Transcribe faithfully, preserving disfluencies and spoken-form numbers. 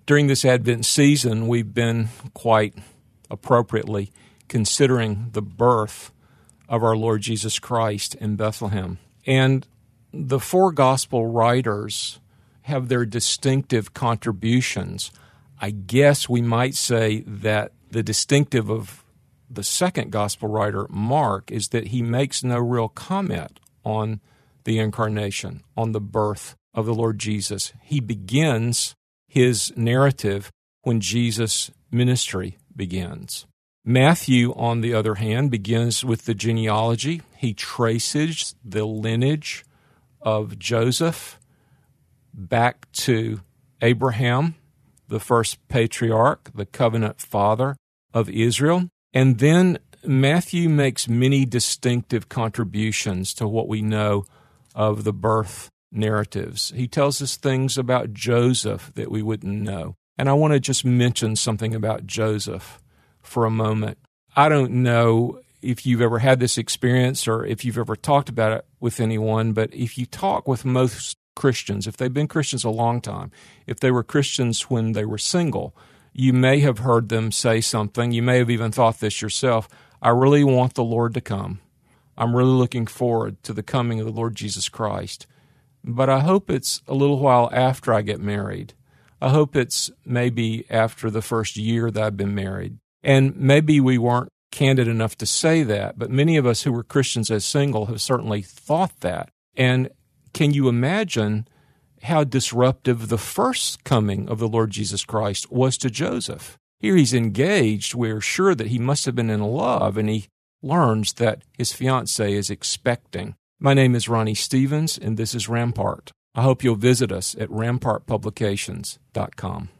During this Advent season, we've been quite appropriately considering the birth of our Lord Jesus Christ in Bethlehem. And the four gospel writers have their distinctive contributions. I guess we might say that the distinctive of the second gospel writer, Mark, is that he makes no real comment on the incarnation, on the birth of the Lord Jesus. He begins his narrative when Jesus' ministry begins. Matthew, on the other hand, begins with the genealogy. He traces the lineage of Joseph back to Abraham, the first patriarch, the covenant father of Israel. And then Matthew makes many distinctive contributions to what we know of the birth narratives. He tells us things about Joseph that we wouldn't know. And I want to just mention something about Joseph for a moment. I don't know if you've ever had this experience or if you've ever talked about it with anyone, but if you talk with most Christians, if they've been Christians a long time, if they were Christians when they were single, you may have heard them say something. You may have even thought this yourself. I really want the Lord to come. I'm really looking forward to the coming of the Lord Jesus Christ. But I hope it's a little while after I get married. I hope it's maybe after the first year that I've been married. And maybe we weren't candid enough to say that, but many of us who were Christians as single have certainly thought that. And can you imagine how disruptive the first coming of the Lord Jesus Christ was to Joseph? Here he's engaged. We're sure that he must have been in love, and he learns that his fiancée is expecting. My name is Ronnie Stevens, and this is Rampart. I hope you'll visit us at rampart publications dot com.